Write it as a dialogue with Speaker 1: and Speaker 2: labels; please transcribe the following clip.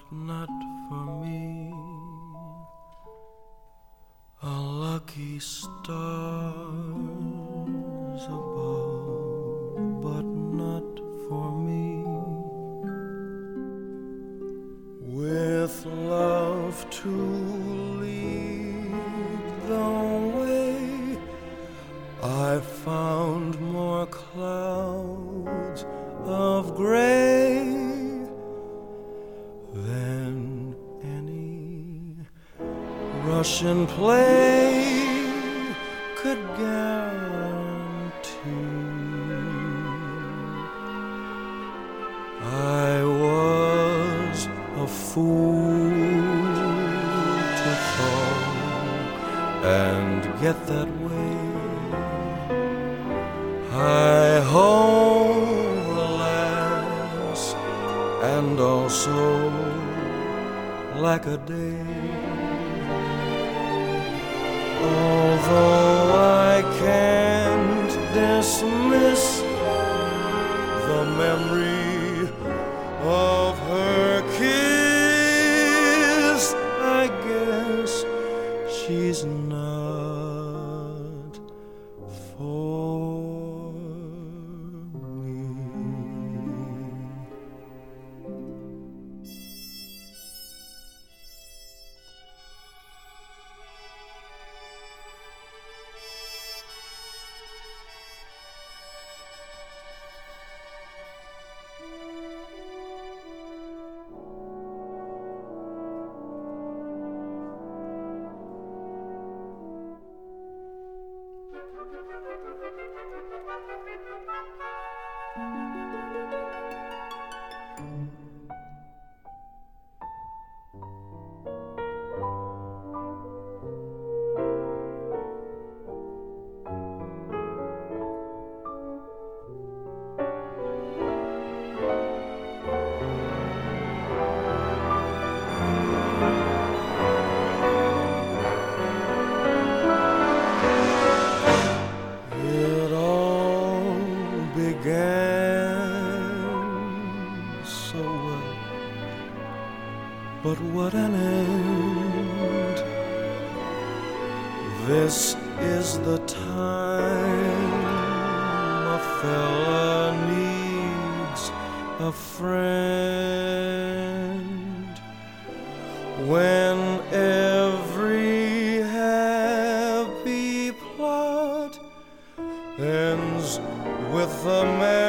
Speaker 1: but not for me. A lucky stars above, but not for me. With love to lead the way, I found more clouds of gray than any Russian play could guarantee. I was a fool to fall and get that way. Hi-ho, alas, and also lack a day. Although I can't dismiss the memory of her kiss, I guess she's not for me. It all began so well, but what an end. This is the time a fella needs a friend, when every happy plot ends with the man